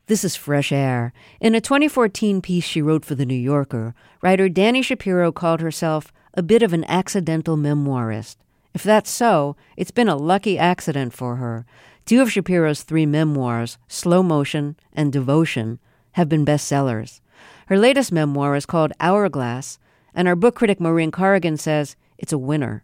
This is Fresh Air. In a 2014 piece she wrote for The New Yorker, writer Dani Shapiro called herself a bit of an accidental memoirist. If that's so, it's been a lucky accident for her. Two of Shapiro's three memoirs, Slow Motion and Devotion, have been bestsellers. Her latest memoir is called Hourglass, and our book critic Maureen Corrigan says it's a winner.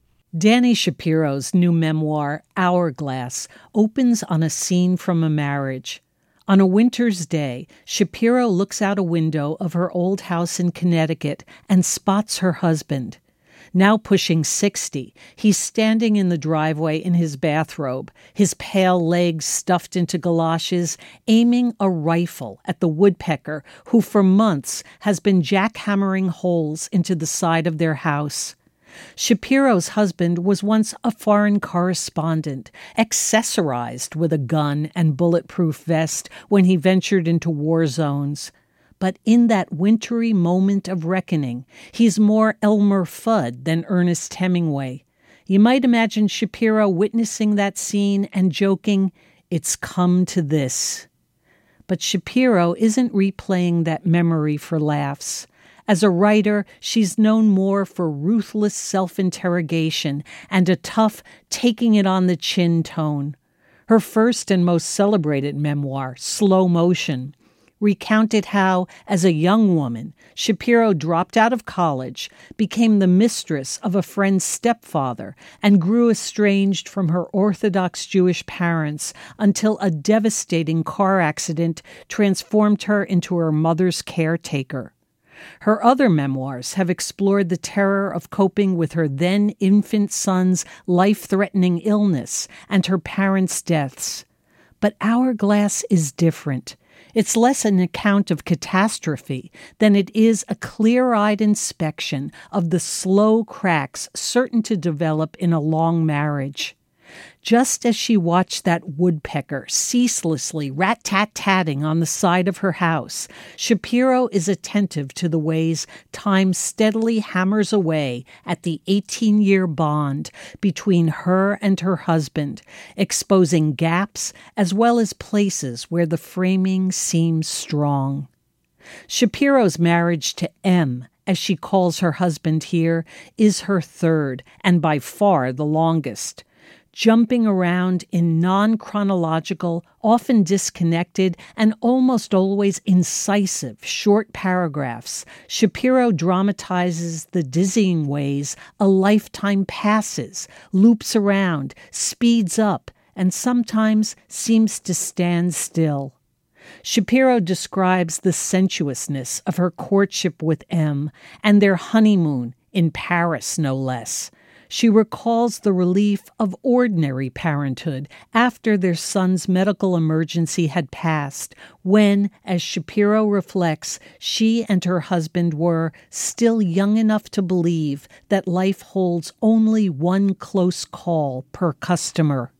Dani Shapiro's new memoir, Hourglass, opens on a scene from a marriage. On a winter's day, Shapiro looks out a window of her old house in Connecticut and spots her husband. Now pushing 60, he's standing in the driveway in his bathrobe, his pale legs stuffed into galoshes, aiming a rifle at the woodpecker who for months has been jackhammering holes into the side of their house. Shapiro's husband was once a foreign correspondent, accessorized with a gun and bulletproof vest when he ventured into war zones. But in that wintry moment of reckoning, he's more Elmer Fudd than Ernest Hemingway. You might imagine Shapiro witnessing that scene and joking, "It's come to this." But Shapiro isn't replaying that memory for laughs. As a writer, she's known more for ruthless self-interrogation and a tough, taking-it-on-the-chin tone. Her first and most celebrated memoir, Slow Motion, recounted how, as a young woman, Shapiro dropped out of college, became the mistress of a friend's stepfather, and grew estranged from her Orthodox Jewish parents until a devastating car accident transformed her into her mother's caretaker. Her other memoirs have explored the terror of coping with her then-infant son's life-threatening illness and her parents' deaths. But Hourglass is different. It's less an account of catastrophe than it is a clear-eyed inspection of the slow cracks certain to develop in a long marriage. Just as she watched that woodpecker ceaselessly rat-tat-tatting on the side of her house, Shapiro is attentive to the ways time steadily hammers away at the 18-year bond between her and her husband, exposing gaps as well as places where the framing seems strong. Shapiro's marriage to M, as she calls her husband here, is her third and by far the longest. Jumping around in non-chronological, often disconnected, and almost always incisive short paragraphs, Shapiro dramatizes the dizzying ways a lifetime passes, loops around, speeds up, and sometimes seems to stand still. Shapiro describes the sensuousness of her courtship with M and their honeymoon, in Paris no less. She recalls the relief of ordinary parenthood after their son's medical emergency had passed, when, as Shapiro reflects, she and her husband were still young enough to believe that life holds only one close call per customer.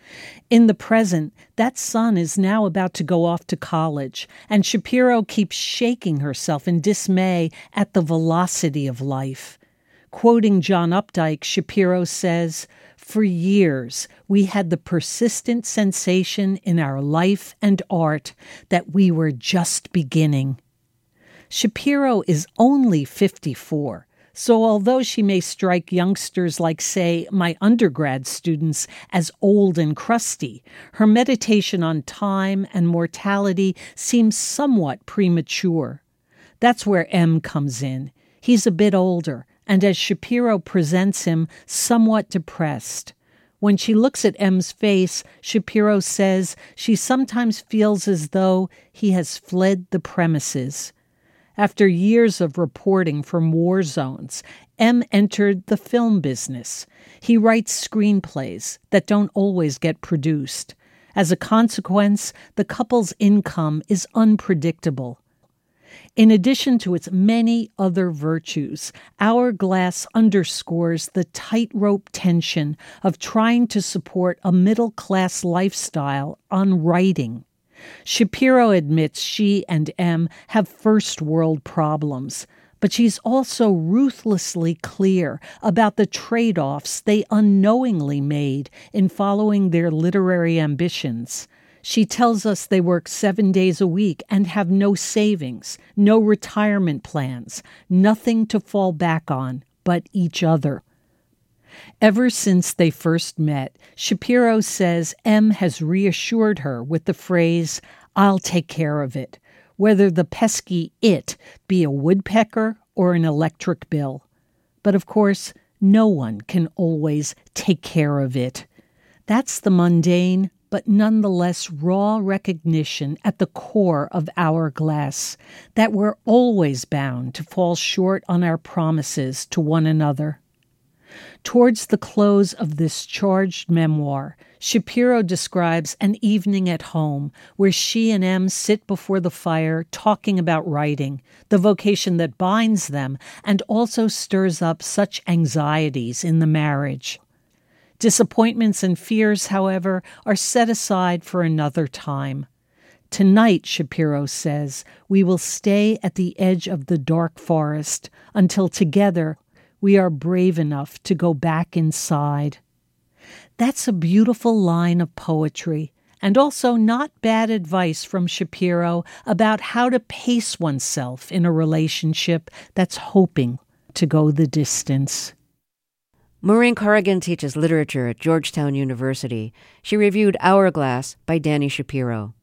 In the present, that son is now about to go off to college, and Shapiro keeps shaking herself in dismay at the velocity of life. Quoting John Updike, Shapiro says, "For years, we had the persistent sensation in our life and art that we were just beginning." Shapiro is only 54, so although she may strike youngsters like, say, my undergrad students as old and crusty, her meditation on time and mortality seems somewhat premature. That's where M comes in. He's a bit older, and as Shapiro presents him, somewhat depressed. When she looks at M's face, Shapiro says she sometimes feels as though he has fled the premises. After years of reporting from war zones, M entered the film business. He writes screenplays that don't always get produced. As a consequence, the couple's income is unpredictable. In addition to its many other virtues, Hourglass underscores the tightrope tension of trying to support a middle-class lifestyle on writing. Shapiro admits she and M have first-world problems, but she's also ruthlessly clear about the trade-offs they unknowingly made in following their literary ambitions. She tells us they work 7 days a week and have no savings, no retirement plans, nothing to fall back on but each other. Ever since they first met, Shapiro says M has reassured her with the phrase, "I'll take care of it," whether the pesky "it" be a woodpecker or an electric bill. But of course, no one can always take care of it. That's the mundane, but nonetheless raw recognition at the core of Hourglass, that we're always bound to fall short on our promises to one another. Towards the close of this charged memoir, Shapiro describes an evening at home where she and M sit before the fire talking about writing, the vocation that binds them and also stirs up such anxieties in the marriage. Disappointments and fears, however, are set aside for another time. Tonight, Shapiro says, we will stay at the edge of the dark forest until together we are brave enough to go back inside. That's a beautiful line of poetry, and also not bad advice from Shapiro about how to pace oneself in a relationship that's hoping to go the distance. Maureen Corrigan teaches literature at Georgetown University. She reviewed Hourglass by Dani Shapiro.